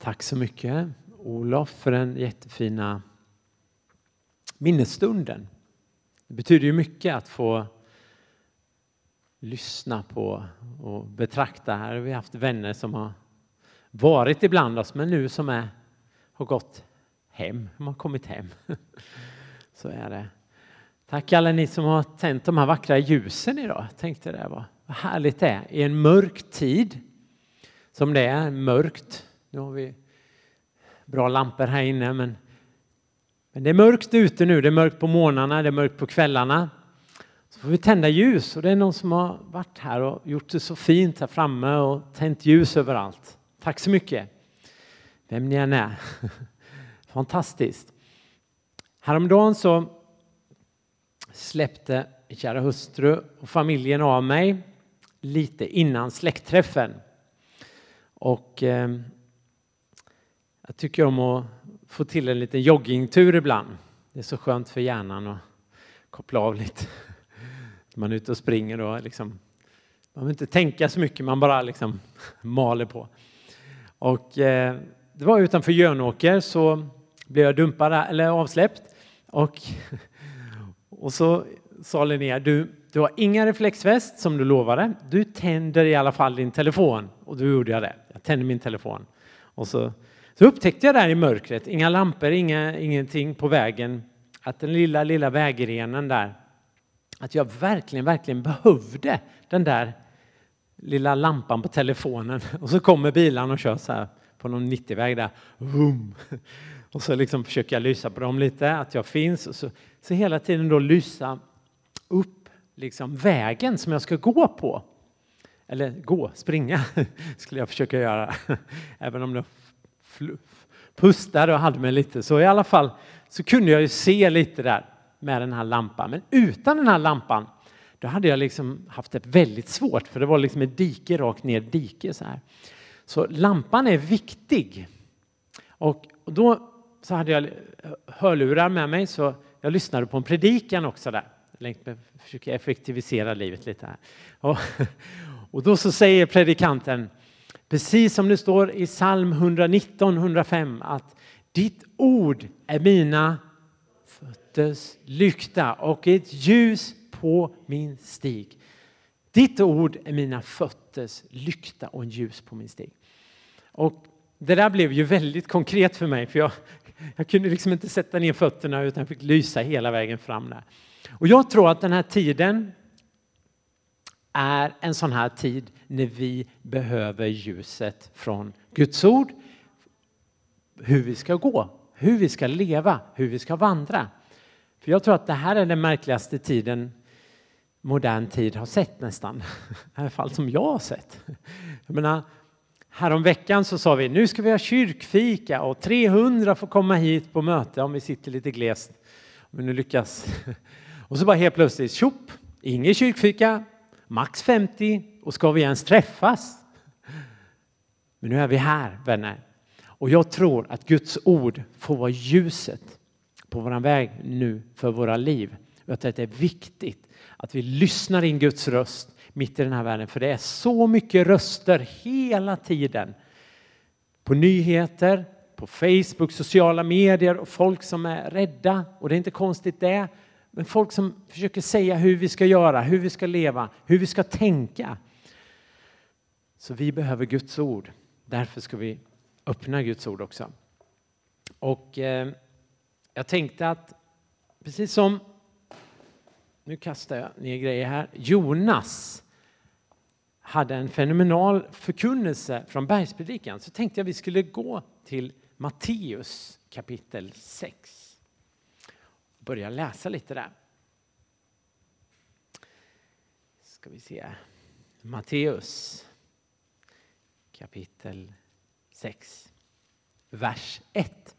Tack så mycket, Olof, för den jättefina minnesstunden. Det betyder ju mycket att få lyssna på och betrakta. Här har vi haft vänner som har varit ibland oss, men nu som har gått hem, som har kommit hem. Så är det. Tack alla ni som har tänt de här vackra ljusen idag. Jag tänkte det var vad härligt det är i en mörk tid som det är mörkt. Nu har vi bra lampor här inne, men det är mörkt ute nu. Det är mörkt på morgnarna, det är mörkt på kvällarna. Så får vi tända ljus, och det är någon som har varit här och gjort det så fint här framme och tänt ljus överallt. Tack så mycket. Vem ni än är. Fantastiskt. Häromdagen så släppte kära hustru och familjen av mig lite innan släktträffen. Och jag tycker om att få till en liten joggingtur ibland. Det är så skönt för hjärnan att koppla av lite. Man är ute och springer och liksom, man vill inte tänka så mycket, man bara liksom maler på. Och det var utanför Jönåker, så blev jag dumpad eller avsläppt. Och så sa Linnea, du har inga reflexväst som du lovade. Du tänder i alla fall din telefon. Och då gjorde jag det. Jag tände min telefon. Och så upptäckte jag där i mörkret, inga lampor, ingenting på vägen. Att den lilla vägrenen där, att jag verkligen behövde den där lilla lampan på telefonen. Och så kommer bilen och kör så här på någon 90-väg där. Och så liksom försöker jag lysa på dem lite, att jag finns. Och så hela tiden då lysa upp liksom vägen som jag ska gå på. Eller springa skulle jag försöka göra. Även om jag pustade och hade mig lite. Så i alla fall så kunde jag ju se lite där med den här lampan. Men utan den här lampan, då hade jag liksom haft det väldigt svårt. För det var liksom ett dike rakt ner dike så här. Så lampan är viktig. Och då så hade jag hörlurar med mig, så jag lyssnade på en predikan också där. Jag försöker effektivisera livet lite här. Och då så säger predikanten, precis som det står i psalm 119-105, att ditt ord är mina fötters lykta och ett ljus på min stig. Ditt ord är mina fötters lykta och en ljus på min stig. Och det där blev ju väldigt konkret för mig, för jag kunde liksom inte sätta ner fötterna utan jag fick lysa hela vägen fram där. Och jag tror att den här tiden är en sån här tid när vi behöver ljuset från Guds ord. Hur vi ska gå, hur vi ska leva, hur vi ska vandra. För jag tror att det här är den märkligaste tiden modern tid har sett nästan. I alla fall som jag har sett. Jag menar, härom veckan så sa vi, nu ska vi ha kyrkfika och 300 får komma hit på möte om vi sitter lite glest. Om vi nu lyckas. Och så bara helt plötsligt, tjopp, ingen kyrkfika, max 50 och ska vi ens träffas? Men nu är vi här, vänner. Och jag tror att Guds ord får vara ljuset på vår väg nu för våra liv. Jag tror att det är viktigt att vi lyssnar in Guds röst mitt i den här världen. För det är så mycket röster hela tiden. På nyheter, på Facebook, sociala medier och folk som är rädda. Och det är inte konstigt det. Men folk som försöker säga hur vi ska göra, hur vi ska leva, hur vi ska tänka. Så vi behöver Guds ord. Därför ska vi öppna Guds ord också. Och jag tänkte att precis som, nu kastar jag ner grejer här, Jonas hade en fenomenal förkunnelse från bergspredikan, så tänkte jag vi skulle gå till Matteus kapitel 6. Börja läsa lite där. Ska vi se. Matteus kapitel 6. Vers 1.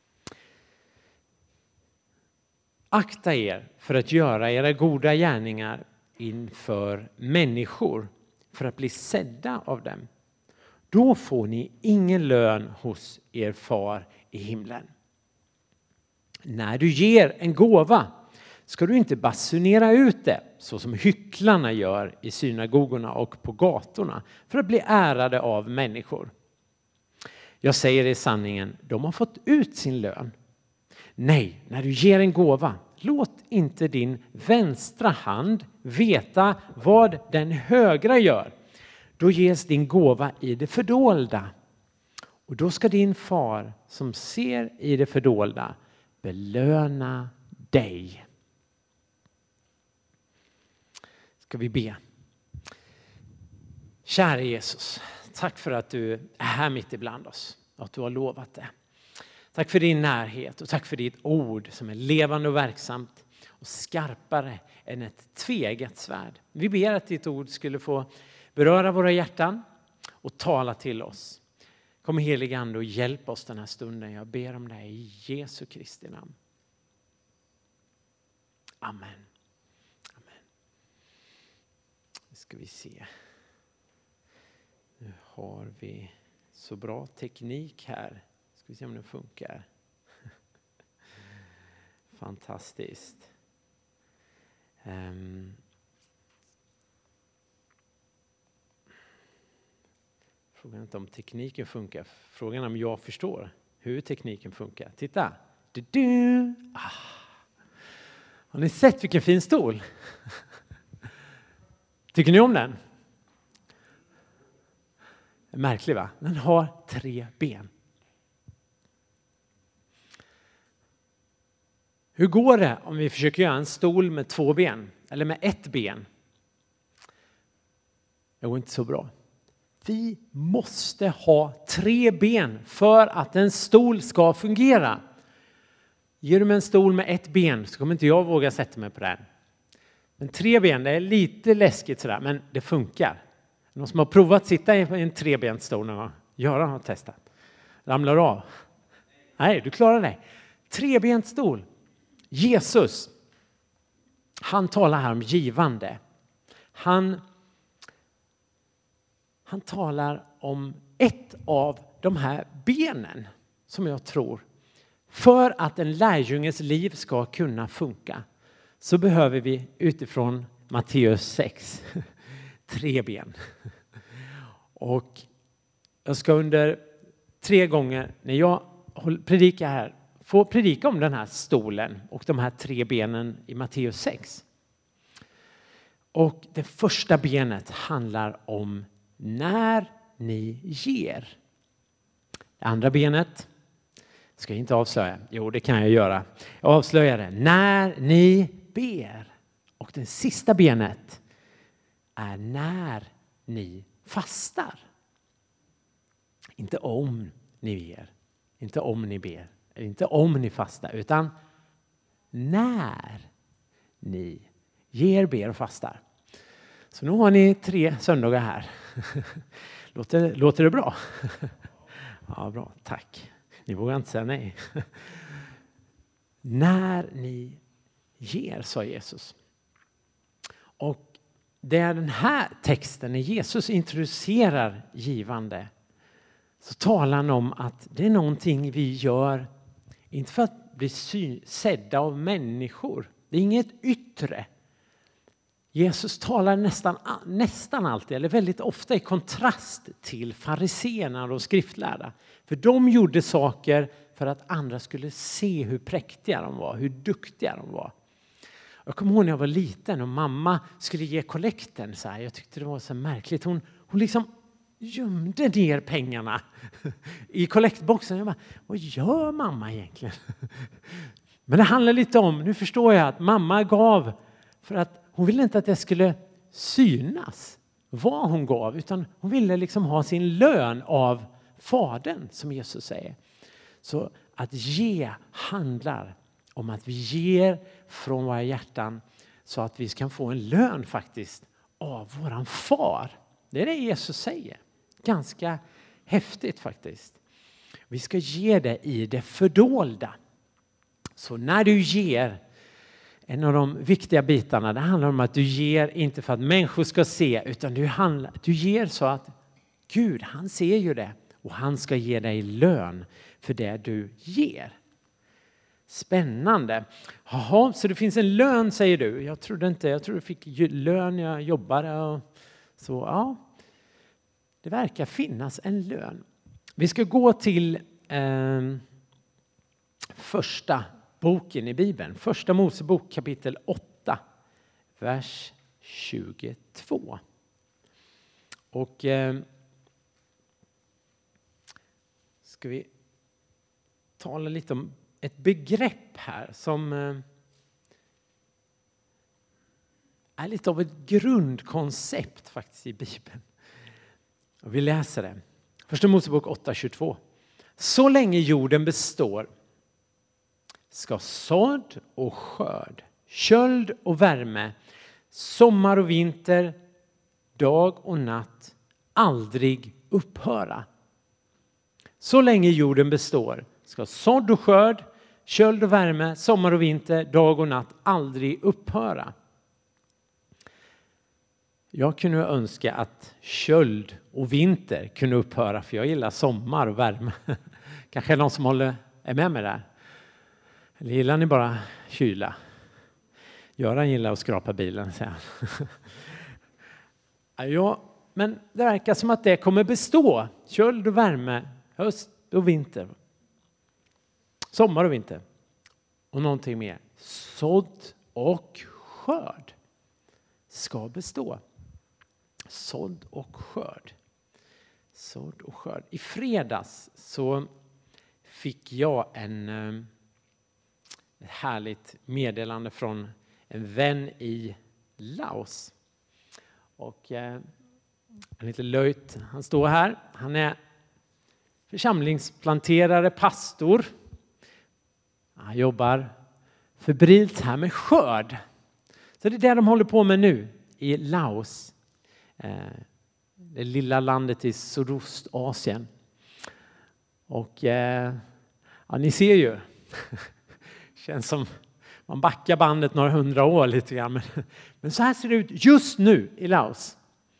Akta er för att göra era goda gärningar inför människor för att bli sedda av dem. Då får ni ingen lön hos er far i himlen. När du ger en gåva ska du inte basunera ut det så som hycklarna gör i synagogorna och på gatorna för att bli ärade av människor. Jag säger i sanningen, de har fått ut sin lön. Nej, när du ger en gåva, låt inte din vänstra hand veta vad den högra gör. Då ges din gåva i det fördolda. Och då ska din far som ser i det fördolda belöna dig. Ska vi be. Kära Jesus, tack för att du är här mitt ibland oss. Att du har lovat det. Tack för din närhet och tack för ditt ord som är levande och verksamt och skarpare än ett tveeggat svärd. Vi ber att ditt ord skulle få beröra våra hjärtan och tala till oss. Kom helig ande och hjälp oss den här stunden. Jag ber om det i Jesu Kristi namn. Amen. Amen. Nu ska vi se. Nu har vi så bra teknik här. Ska vi se om det funkar. Fantastiskt. Frågan är inte om tekniken funkar. Frågan är om jag förstår hur tekniken funkar. Titta. Har ni sett vilken fin stol? Tycker ni om den? Märklig va? Den har 3 ben. Hur går det om vi försöker göra en stol med 2 ben? Eller med 1 ben? Det går inte så bra. Vi måste ha 3 ben för att en stol ska fungera. Ger du mig en stol med 1 ben så kommer inte jag våga sätta mig på den. Men 3 ben, det är lite läskigt sådär, men det funkar. Någon som har provat sitta i en 3-bensstol någon gång? Göran har testat. Ramlar av? Nej, du klarar det. 3-bensstol. Jesus, han talar här om givande. Han talar om ett av de här benen som jag tror. För att en lärjunges liv ska kunna funka så behöver vi utifrån Matteus 6 3 ben. Och jag ska under 3 gånger när jag predikar här få predika om den här stolen och de här 3 benen i Matteus 6. Och det första benet handlar om när ni ger. Det andra benet ska jag inte avslöja. Jo, det kan jag göra. Jag avslöjar det. När ni ber. Och det sista benet är när ni fastar. Inte om ni ber. Inte om ni ber. Inte om ni fastar. Utan när ni ger, ber och fastar. Så nu har ni 3 söndagar här. Låter det bra? Ja, bra. Tack. Ni vågar inte säga nej. När ni ger, sa Jesus. Och det är den här texten när Jesus introducerar givande. Så talar han om att det är någonting vi gör. Inte för att bli sedda av människor. Det är inget yttre. Jesus talar nästan alltid, eller väldigt ofta i kontrast till fariséerna och skriftlärda. För de gjorde saker för att andra skulle se hur präktiga de var, hur duktiga de var. Jag kommer ihåg när jag var liten och mamma skulle ge kollekten. Så här. Jag tyckte det var så märkligt. Hon liksom gömde ner pengarna i kollektboxen. Jag bara, vad gör mamma egentligen? Men det handlar lite om, nu förstår jag att mamma gav för att hon ville inte att det skulle synas vad hon gav, utan hon ville liksom ha sin lön av Fadern, som Jesus säger. Så att ge handlar om att vi ger från våra hjärtan så att vi kan få en lön faktiskt av våran far. Det är det Jesus säger. Ganska häftigt faktiskt. Vi ska ge det i det fördolda. Så när du ger, en av de viktiga bitarna, det handlar om att du ger inte för att människor ska se, utan du ger så att Gud, han ser ju det och han ska ge dig lön för det du ger. Spännande. Jaha, så det finns en lön, säger du. Jag tror du fick lön när jag jobbade. Och så, ja, det verkar finnas en lön. Vi ska gå till första boken i Bibeln. Första Mosebok kapitel 8, vers 22. Och ska vi tala lite om ett begrepp här som är lite av ett grundkoncept faktiskt i Bibeln. Och vi läser det. Första Mosebok 8:22. Så länge jorden består ska sådd och skörd, köld och värme, sommar och vinter, dag och natt aldrig upphöra. Så länge jorden består ska sådd och skörd, köld och värme, sommar och vinter, dag och natt aldrig upphöra. Jag kunde önska att köld och vinter kunde upphöra, för jag gillar sommar och värme. Kanske är någon som är med mig där. Eller gillar ni bara kyla? Göran gillar att skrapa bilen, säger han. Ja, men det verkar som att det kommer bestå. Köld och värme, höst och vinter. Sommar och vinter. Och någonting mer. Sådd och skörd ska bestå. Sådd och skörd. Sådd och skörd. I fredags så fick jag ett härligt meddelande från en vän i Laos. Och han heter Löjt. Han står här. Han är församlingsplanterare, pastor. Han jobbar febrilt här med skörd. Så det är det de håller på med nu i Laos. Det lilla landet i Sydostasien. Och ja, ni ser ju. Känns som man backar bandet några 100 år lite grann. Men så här ser det ut just nu i Laos.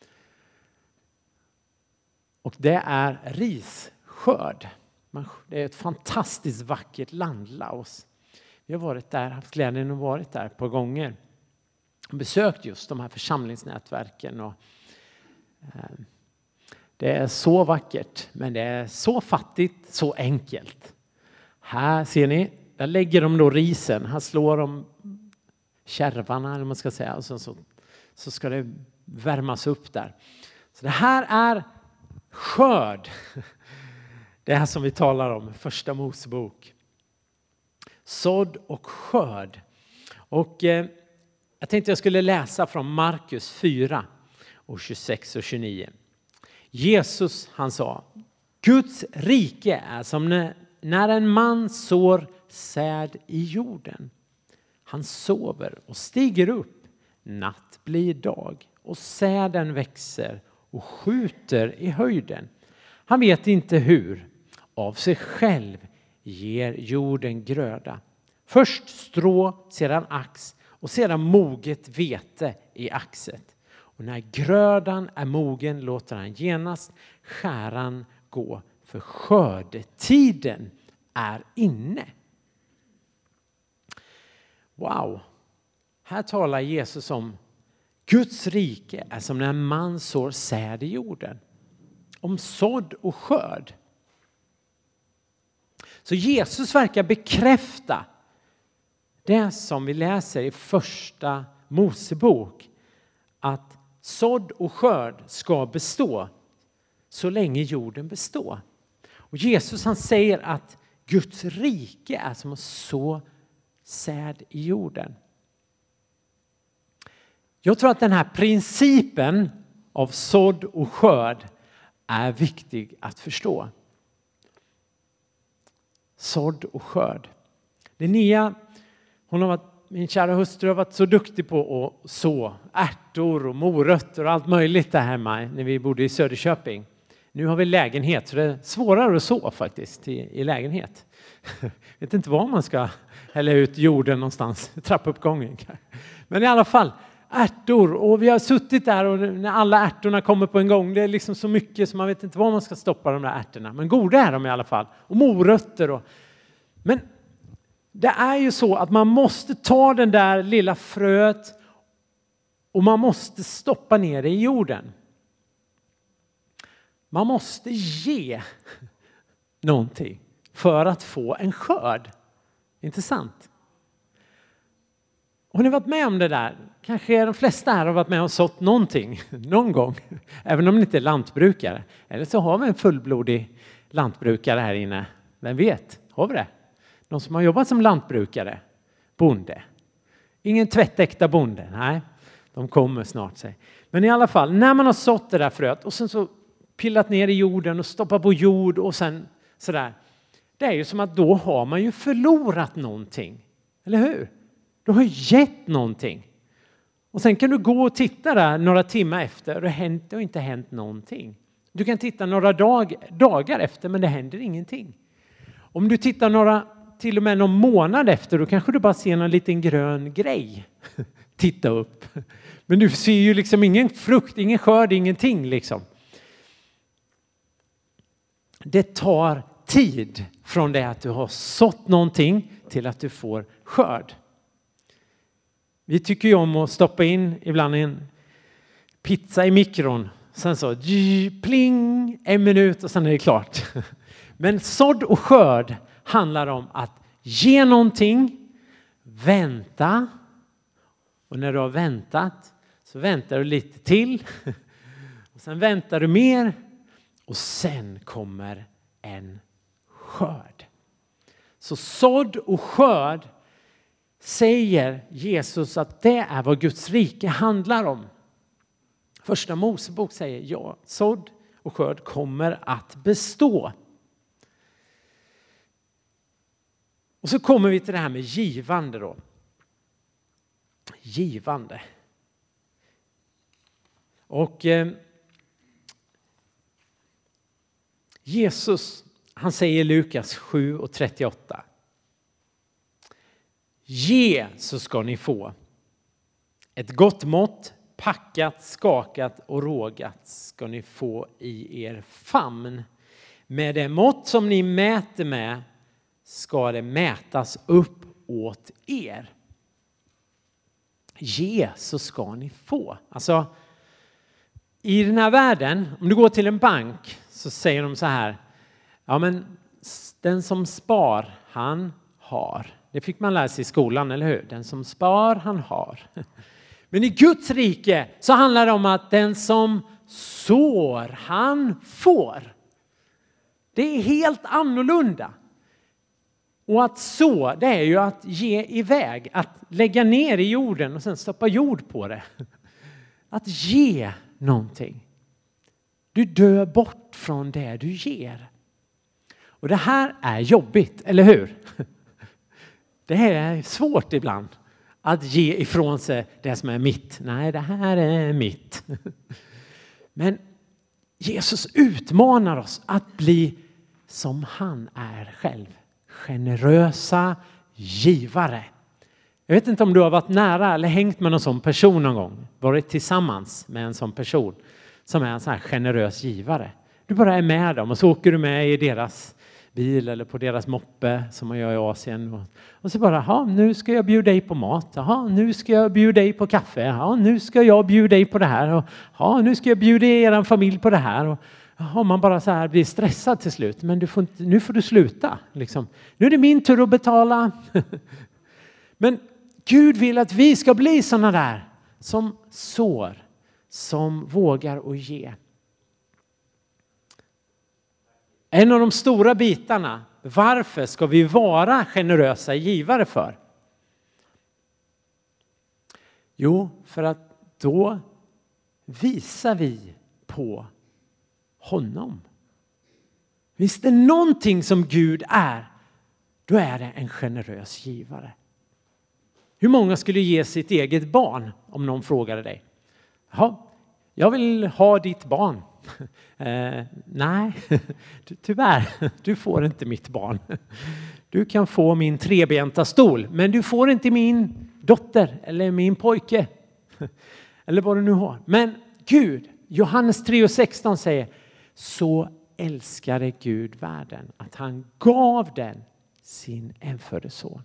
Och det är risskörd. Det är ett fantastiskt vackert land, Laos. Vi har varit där, haft glädjen att varit där ett par gånger. Och besökt just de här församlingsnätverken. Och, det är så vackert, men det är så fattigt, så enkelt. Här ser ni, där lägger de då risen. Här slår de kärvarna, eller vad man ska säga. Och så ska det värmas upp där. Så det här är skörd. Det här som vi talar om, första Mosebok. Sådd och skörd. Och jag tänkte jag skulle läsa från Markus 4 och 26 och 29. Jesus, han sa: Guds rike är som när en man sår säd i jorden. Han sover och stiger upp. Natt blir dag och säden växer och skjuter i höjden. Han vet inte hur. Av sig själv ger jorden gröda. Först strå, sedan ax och sedan moget vete i axet. Och när grödan är mogen låter han genast skäran gå, för skördetiden är inne. Wow! Här talar Jesus om Guds rike är som när en man sår säd i jorden. Om sådd och skörd. Så Jesus verkar bekräfta det som vi läser i första Mosebok. Att sådd och skörd ska bestå så länge jorden består. Och Jesus, han säger att Guds rike är som att så säd i jorden. Jag tror att den här principen av sådd och skörd är viktig att förstå. Sådd och skörd. Det nya, min kära hustru har varit så duktig på att så ärtor och morötter och allt möjligt där hemma när vi bodde i Söderköping. Nu har vi lägenhet, så det är svårare att så faktiskt i lägenhet. Jag vet inte var man ska hälla ut jorden någonstans, trappuppgången. Men i alla fall, ärtor, och vi har suttit där och när alla ärtorna kommer på en gång, det är liksom så mycket så man vet inte var man ska stoppa de där ärtorna. Men goda är de i alla fall, och morötter. Men det är ju så att man måste ta den där lilla fröet och man måste stoppa ner det i jorden. Man måste ge någonting för att få en skörd. Intressant. Har ni varit med om det där? Kanske de flesta här har varit med och sått någonting någon gång. Även om ni inte är lantbrukare. Eller så har vi en fullblodig lantbrukare här inne. Vem vet? Har vi det? De som har jobbat som lantbrukare. Bonde. Ingen tvättäkta bonde. Nej, de kommer snart sig. Men i alla fall, när man har sått det där fröet och sen så pillat ner i jorden och stoppat på jord och sen sådär. Det är ju som att då har man ju förlorat någonting. Eller hur? Du har gett någonting. Och sen kan du gå och titta där några timmar efter och det har inte hänt någonting. Du kan titta några dagar efter men det händer ingenting. Om du tittar till och med någon månad efter då kanske du bara ser en liten grön grej. Titta upp. Men du ser ju liksom ingen frukt, ingen skörd, ingenting liksom. Det tar tid från det att du har sått någonting till att du får skörd. Vi tycker ju om att stoppa in ibland en pizza i mikron. Sen så pling, 1 minut och sen är det klart. Men sådd och skörd handlar om att ge någonting, vänta. Och när du har väntat så väntar du lite till. Och sen väntar du mer. Och sen kommer en skörd. Så sådd och skörd säger Jesus att det är vad Guds rike handlar om. Första Mosebok säger ja, sådd och skörd kommer att bestå. Och så kommer vi till det här med givande då. Givande. Och Jesus, han säger i Lukas 7:38. Ge så ska ni få. Ett gott mått, packat, skakat och rågat ska ni få i er famn. Med det mått som ni mäter med ska det mätas upp åt er. Ge så ska ni få. Alltså i den här världen, om du går till en bank så säger de så här. Ja men den som spar, han har. Det fick man lära sig i skolan, eller hur? Den som spar, han har. Men i Guds rike så handlar det om att den som sår, han får. Det är helt annorlunda. Och att så, det är ju att ge iväg. Att lägga ner i jorden och sen stoppa jord på det. Att ge någonting. Du dör bort från det du ger. Och det här är jobbigt, eller hur? Det är svårt ibland att ge ifrån sig det som är mitt. Nej, det här är mitt. Men Jesus utmanar oss att bli som han är själv. Generösa givare. Jag vet inte om du har varit nära eller hängt med någon sån person någon gång. Varit tillsammans med en sån person som är en sån här generös givare. Du bara är med dem och så åker du med i deras bil eller på deras moppe som man gör i Asien. Och så bara, nu ska jag bjuda dig på mat. Nu ska jag bjuda dig på kaffe. Nu ska jag bjuda dig på det här. Och, nu ska jag bjuda er familj på det här. Och, man bara så här blir stressad till slut. Men nu får du sluta. Liksom. Nu är det min tur att betala. Men Gud vill att vi ska bli såna där som sår. Som vågar att ge. En av de stora bitarna, varför ska vi vara generösa givare för? Jo, för att då visar vi på honom. Visst är det någonting som Gud är, då är det en generös givare. Hur många skulle ge sitt eget barn om någon frågade dig? Jag vill ha ditt barn. Nej, tyvärr, du får inte mitt barn. Du kan få min trebenta stol, men du får inte min dotter eller min pojke. Eller vad du nu har. Men Gud, Johannes 3:16 säger, så älskade Gud världen att han gav den sin enfödde son.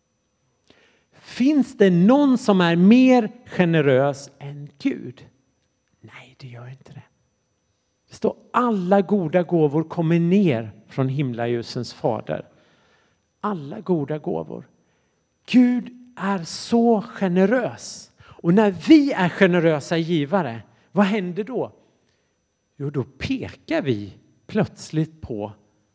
Finns det någon som är mer generös än Gud? Nej, det gör inte det. Det står alla goda gåvor kommer ner från himlaljusens fader. Alla goda gåvor. Gud är så generös. Och när vi är generösa givare, vad händer då? Jo, då pekar vi plötsligt på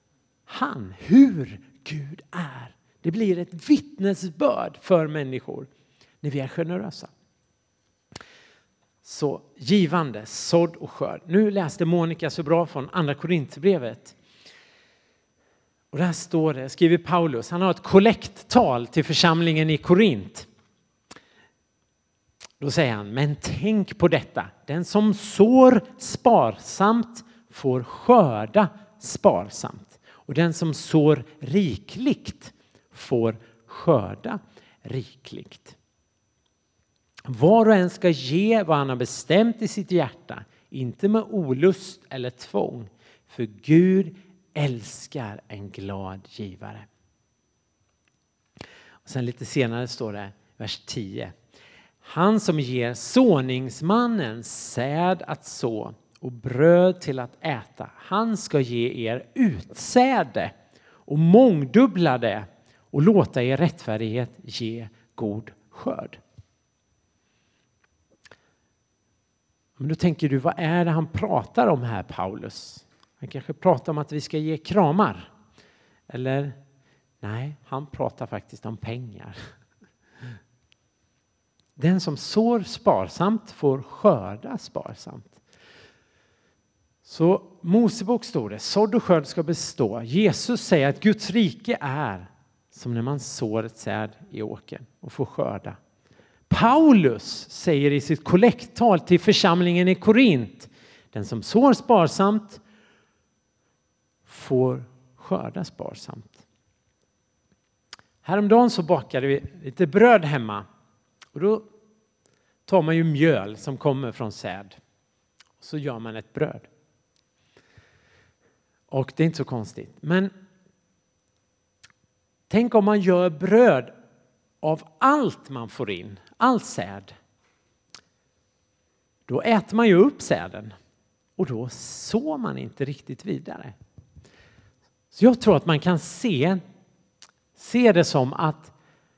hur Gud är. Det blir ett vittnesbörd för människor när vi är generösa. Så givande, sådd och skörd. Nu läste Monica så bra från andra Korinthierbrevet. Och där står det, skriver Paulus, han har ett kollekttal till församlingen i Korint. Då säger han, men tänk på detta. Den som sår sparsamt får skörda sparsamt. Och den som sår rikligt får skörda rikligt. Var och en ska ge vad han har bestämt i sitt hjärta. Inte med olust eller tvång. För Gud älskar en glad givare. Och sen lite senare står det, vers 10. Han som ger såningsmannen säd att så och bröd till att äta. Han ska ge er utsäde och mångdubbla det och låta er rättfärdighet ge god skörd. Men då tänker du, vad är det han pratar om här, Paulus? Han kanske pratar om att vi ska ge kramar. Eller, nej, han pratar faktiskt om pengar. Den som sår sparsamt får skörda sparsamt. Så Mosebok står det, sådd och skörd ska bestå. Jesus säger att Guds rike är som när man sår ett säd i åkern och får skörda. Paulus säger i sitt kollekttal till församlingen i Korint, den som sår sparsamt får skörda sparsamt. Häromdagen så bakade vi lite bröd hemma. Och då tar man ju mjöl som kommer från säd. Och så gör man ett bröd. Och det är inte så konstigt. Men tänk om man gör bröd av allt man får in. All säd. Då äter man ju upp säden. Och då sår man inte riktigt vidare. Så jag tror att man kan se det som att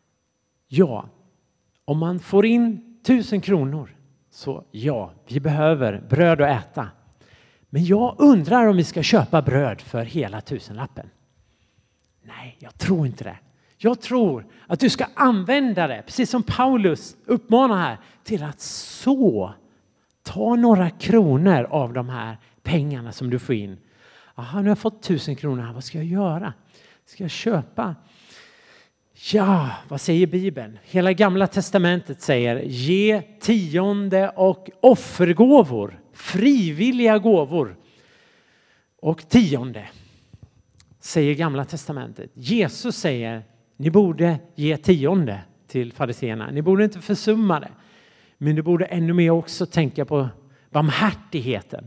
om man får in 1000 kronor så vi behöver bröd att äta. Men jag undrar om vi ska köpa bröd för hela 1000-lappen. Nej, jag tror inte det. Jag tror att du ska använda det, precis som Paulus uppmanar här, till att så. Ta några kronor av de här pengarna som du får in. Aha, nu har jag fått 1000 kronor här. Vad ska jag göra? Ska jag köpa? Ja, vad säger Bibeln? Hela gamla testamentet säger ge tionde och offergåvor. Frivilliga gåvor. Och tionde. Säger gamla testamentet. Jesus säger ni borde ge tionde till fariséerna. Ni borde inte försumma det. Men du borde ännu mer också tänka på barmhärtigheten.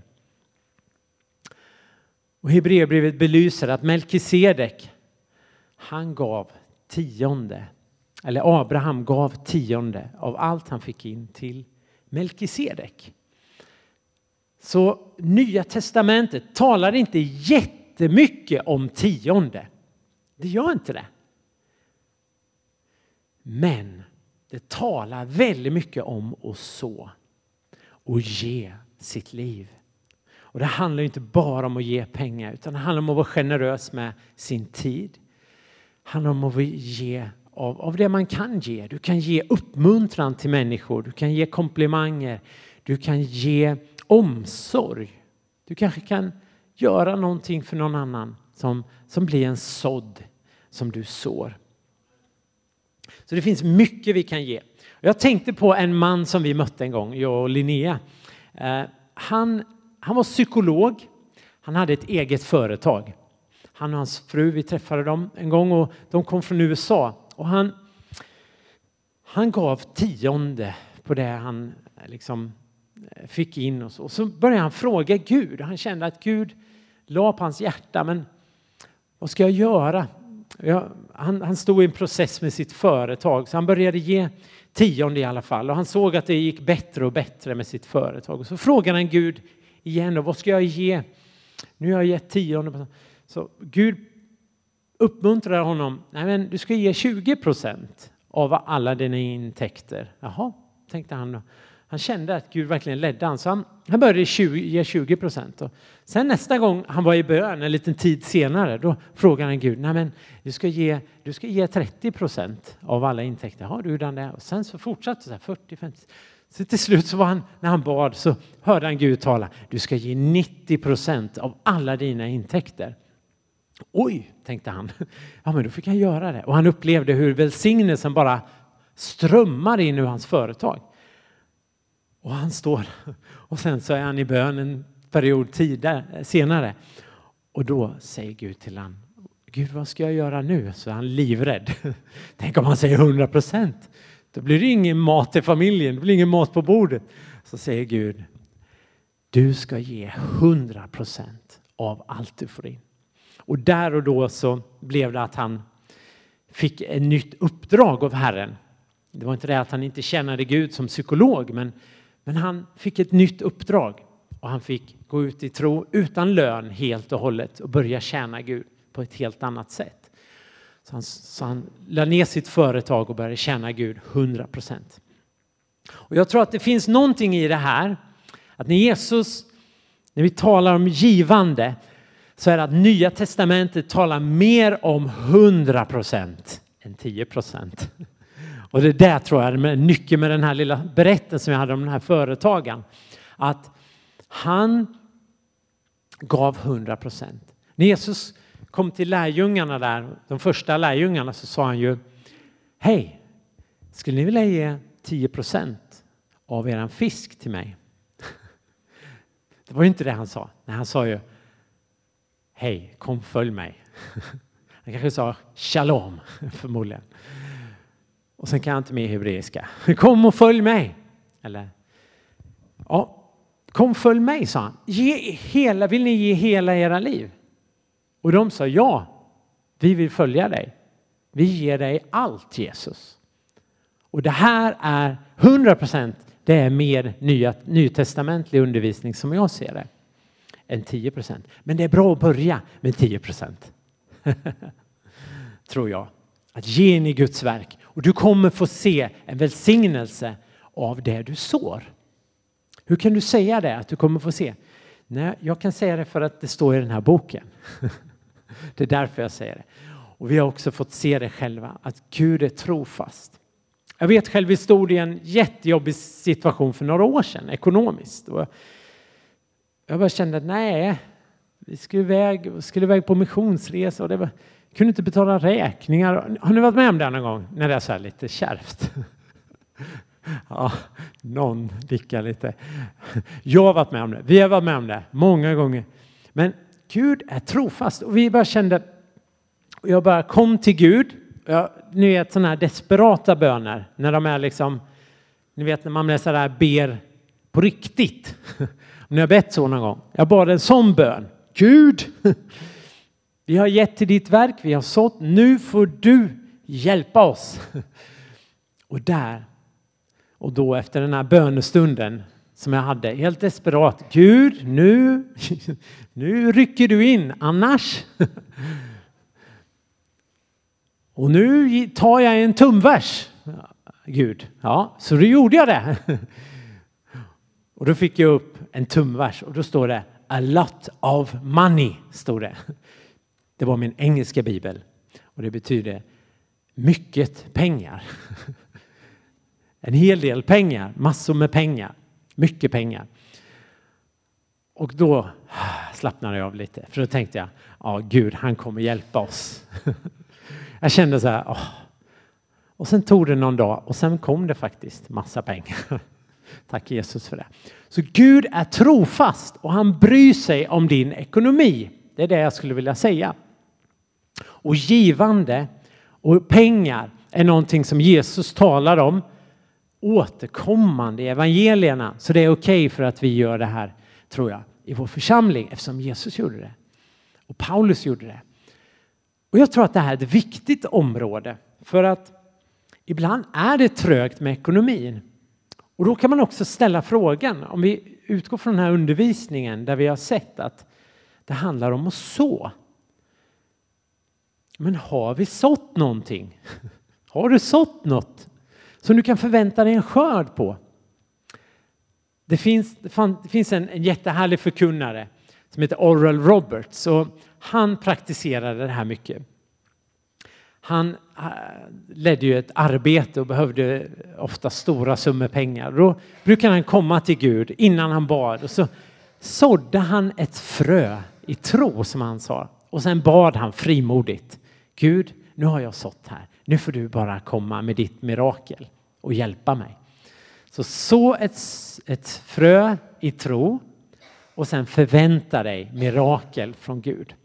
Och Hebreerbrevet belyser att Melkisedek, han gav tionde. Eller Abraham gav tionde av allt han fick in till Melkisedek. Så Nya testamentet talar inte jättemycket om tionde. Det gör inte det. Men det talar väldigt mycket om att så och ge sitt liv. Och det handlar inte bara om att ge pengar, utan det handlar om att vara generös med sin tid. Det handlar om att ge av det man kan ge. Du kan ge uppmuntran till människor, du kan ge komplimanger, du kan ge omsorg. Du kanske kan göra någonting för någon annan som blir en sådd som du sår. Så det finns mycket vi kan ge. Jag tänkte på en man som vi mötte en gång, jag och Linnea. Han var psykolog. Han hade ett eget företag. Han och hans fru, vi träffade dem en gång och de kom från USA. Och han gav tionde på det han liksom fick in. Och så började han fråga Gud. Han kände att Gud la på hans hjärta. Men vad ska jag göra? Han stod i en process med sitt företag. Så han började ge tionde i alla fall. Och han såg att det gick bättre och bättre med sitt företag. Och så frågade han Gud igen. Och vad ska jag ge? Nu har jag gett 10%. Så Gud uppmuntrar honom. Nej, men du ska ge 20% av alla dina intäkter. Jaha, tänkte han då. Han kände att Gud verkligen ledde han. Så han började ge 20%. Och sen nästa gång han var i bön en liten tid senare. Då frågade han Gud. Nej, men du ska ge 30% av alla intäkter. Har du den där? Och sen så fortsatte så här 40-50. Så till slut så var han, när han bad så hörde han Gud tala. Du ska ge 90% av alla dina intäkter. Oj, tänkte han. Ja, men då fick han göra det. Och han upplevde hur välsignelsen bara strömmar in ur hans företag. Och han står. Och sen så är han i bön en period senare. Och då säger Gud till han. Gud, vad ska jag göra nu? Så är han livrädd. Tänk om han säger 100%. Då blir det ingen mat till familjen. Det blir ingen mat på bordet. Så säger Gud. Du ska ge 100% av allt du får in. Och där och då så blev det att han fick ett nytt uppdrag av Herren. Det var inte det att han inte tjänade Gud som psykolog. Men han fick ett nytt uppdrag. Och han fick gå ut i tro utan lön helt och hållet. Och börja tjäna Gud på ett helt annat sätt. Så han la ner sitt företag och började tjäna Gud 100%. Och jag tror att det finns någonting i det här. Att när vi talar om givande. Så är det att Nya Testamentet talar mer om 100% än 10%. Och det där tror jag är nyckeln med den här lilla berättelsen som jag hade om den här företagaren. Att han gav 100%. När Jesus kom till lärjungarna där, de första lärjungarna, så sa han ju: hej, skulle ni vilja ge 10% av eran fisk till mig? Det var ju inte det han sa. Nej, han sa ju: hej, kom följ mig. Han kanske sa shalom förmodligen. Och sen kan jag inte mer hebreiska. Kom och följ mig. Eller, ja, kom följ mig, sa han. Vill ni ge hela era liv? Och de sa ja, vi vill följa dig. Vi ger dig allt, Jesus. Och det här är 100%. Det är mer nytestamentlig undervisning som jag ser det. Än 10%. Men det är bra att börja med 10%. Tror jag. Att ge in i Guds verk. Och du kommer få se en välsignelse av det du sår. Hur kan du säga det att du kommer få se? Nej, jag kan säga det för att det står i den här boken. Det är därför jag säger det. Och vi har också fått se det själva. Att Gud är trofast. Jag vet själv, vi stod i en jättejobbig situation för några år sedan. Ekonomiskt. Och jag bara kände att nej. Vi skulle iväg på missionsresa. Och kunde inte betala räkningar. Har ni varit med om det någon gång? När det är så här lite kärvt. Ja, någon vickar lite. Jag har varit med om det. Vi har varit med om det många gånger. Men Gud är trofast. Och vi bara kände. Och jag bara kom till Gud. Ni vet sådana här desperata böner. När de är liksom. Ni vet när man läser där ber på riktigt. Om ni har bett så någon gång. Jag bad en sån bön. Gud. Vi har gett till ditt verk. Vi har sått. Nu får du hjälpa oss. Och då efter den här bönestunden som jag hade. Helt desperat. Gud, nu rycker du in. Annars. Och nu tar jag en tumvers. Gud. Ja, så då gjorde jag det. Och då fick jag upp en tumvers. Och då står det. A lot of money. Står det. Det var min engelska bibel. Och det betyder mycket pengar. En hel del pengar. Massor med pengar. Mycket pengar. Och då slappnade jag av lite. För då tänkte jag. Ja, Gud, han kommer hjälpa oss. Jag kände så här. Och sen tog det någon dag. Och sen kom det faktiskt massa pengar. Tack Jesus för det. Så Gud är trofast. Och han bryr sig om din ekonomi. Det är det jag skulle vilja säga. Och givande och pengar är någonting som Jesus talar om återkommande i evangelierna. Så det är okej för att vi gör det här, tror jag, i vår församling eftersom Jesus gjorde det. Och Paulus gjorde det. Och jag tror att det här är ett viktigt område för att ibland är det trögt med ekonomin. Och då kan man också ställa frågan, om vi utgår från den här undervisningen där vi har sett att det handlar om att så. Men har vi sått någonting? Har du sått något som du kan förvänta dig en skörd på? Det finns en jättehärlig förkunnare som heter Oral Roberts, och han praktiserade det här mycket. Han ledde ju ett arbete och behövde ofta stora summor pengar. Då brukade han komma till Gud innan han bad, och så sådde han ett frö i tro, som han sa. Och sen bad han frimodigt: Gud, nu har jag sått här. Nu får du bara komma med ditt mirakel och hjälpa mig. Så ett frö i tro, och sen förvänta dig mirakel från Gud.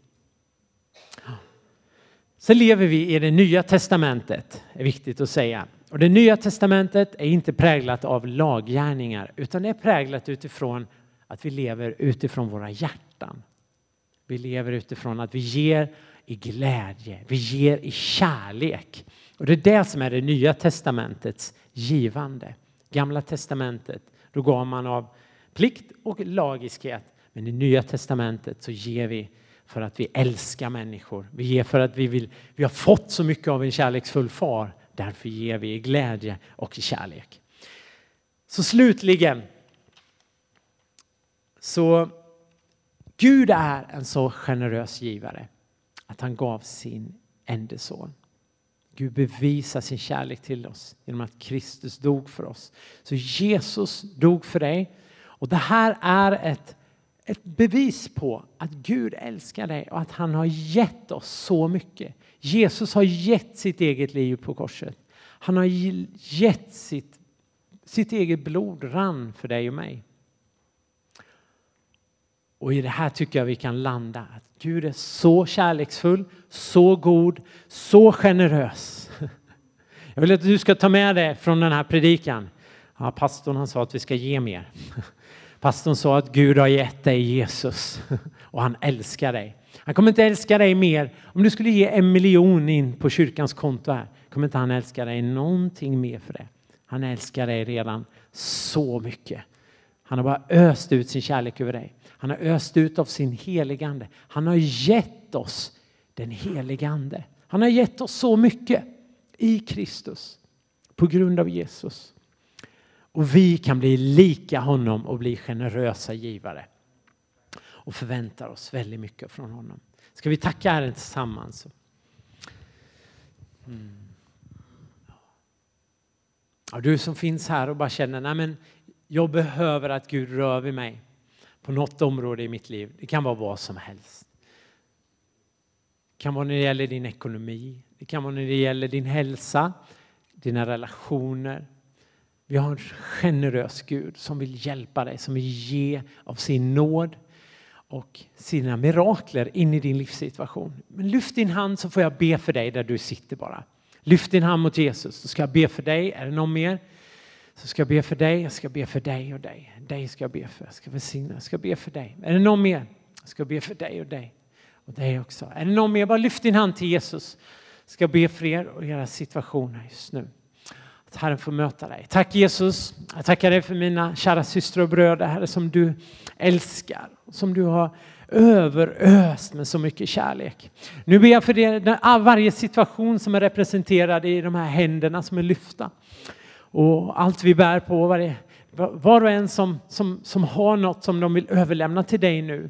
Så lever vi i det nya testamentet, är viktigt att säga. Och det nya testamentet är inte präglat av laggärningar, utan det är präglat utifrån att vi lever utifrån våra hjärtan. Vi lever utifrån att vi ger i glädje, vi ger i kärlek. Och det är det som är det nya testamentets givande. Gamla testamentet, då gav man av plikt och lagiskhet. Men i nya testamentet så ger vi för att vi älskar människor. Vi ger för att vi har fått så mycket av en kärleksfull far. Därför ger vi i glädje och i kärlek. Så slutligen, så Gud är en så generös givare att han gav sin enda son. Gud bevisar sin kärlek till oss genom att Kristus dog för oss. Så Jesus dog för dig. Och det här är ett bevis på att Gud älskar dig och att han har gett oss så mycket. Jesus har gett sitt eget liv på korset. Han har gett sitt eget blod rann för dig och mig. Och i det här tycker jag vi kan landa att Gud är så kärleksfull, så god, så generös. Jag vill att du ska ta med dig från den här predikan. Ja, pastorn han sa att vi ska ge mer. Pastorn sa att Gud har gett dig Jesus och han älskar dig. Han kommer inte älska dig mer. Om du skulle ge 1 miljon in på kyrkans konto här, kommer inte han älska dig någonting mer för det. Han älskar dig redan så mycket. Han har bara öst ut sin kärlek över dig. Han har öst ut av sin heligande. Han har gett oss den heligande. Han har gett oss så mycket i Kristus på grund av Jesus. Och vi kan bli lika honom och bli generösa givare. Och förväntar oss väldigt mycket från honom. Ska vi tacka Herren tillsammans? Ja, du som finns här och bara känner, nej men jag behöver att Gud rör vid mig på något område i mitt liv. Det kan vara vad som helst. Det kan vara när det gäller din ekonomi. Det kan vara när det gäller din hälsa, dina relationer. Vi har en generös Gud som vill hjälpa dig, som vill ge av sin nåd och sina mirakler in i din livssituation. Men lyft din hand så får jag be för dig där du sitter bara. Lyft din hand mot Jesus, så ska jag be för dig. Är det någon mer? Så ska jag be för dig, jag ska be för dig och dig. Dig ska jag be för, jag ska välsigna, jag ska be för dig. Är det någon mer? Jag ska be för dig och dig. Och dig också. Är det någon mer? Bara lyft din hand till Jesus. Jag ska be för er och era situationer just nu. Att Herren får möta dig. Tack Jesus. Jag tackar dig för mina kära systrar och bröder, Herre, som du älskar. Som du har överöst med så mycket kärlek. Nu ber jag för det, varje situation som är representerad i de här händerna som är lyfta. Och allt vi bär på, var och en som har något som de vill överlämna till dig nu.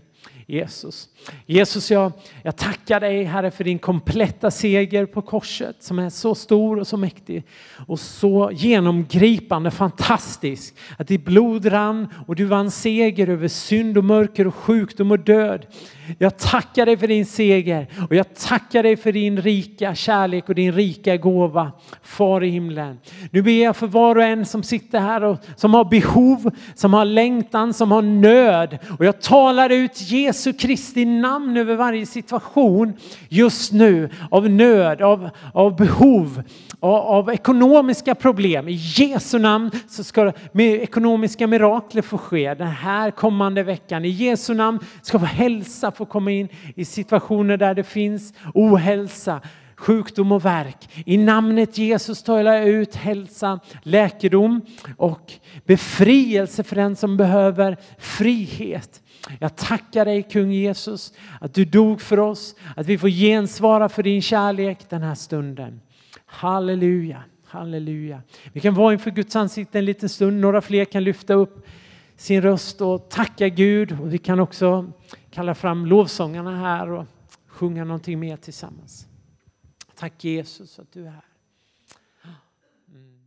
Jesus, jag tackar dig Herre för din kompletta seger på korset som är så stor och så mäktig och så genomgripande, fantastisk. Att ditt blod rann och du vann seger över synd och mörker och sjukdom och död. Jag tackar dig för din seger och jag tackar dig för din rika kärlek och din rika gåva, Far i himlen. Nu ber jag för var och en som sitter här och som har behov, som har längtan, som har nöd. Och jag talar ut Jesu Kristi namn över varje situation just nu av nöd, av behov, av ekonomiska problem. I Jesu namn så ska ekonomiska mirakler få ske den här kommande veckan. I Jesu namn ska hälsa få komma in i situationer där det finns ohälsa. sjukdom och värk. I namnet Jesus talar jag ut hälsa, läkedom och befrielse för den som behöver frihet. Jag tackar dig, kung Jesus, att du dog för oss, att vi får gensvara för din kärlek den här stunden. Halleluja, halleluja. Vi kan vara inför Guds ansikte en liten stund. Några fler kan lyfta upp sin röst och tacka Gud. Och vi kan också kalla fram lovsångarna här och sjunga någonting mer tillsammans. Tack Jesus att du är här.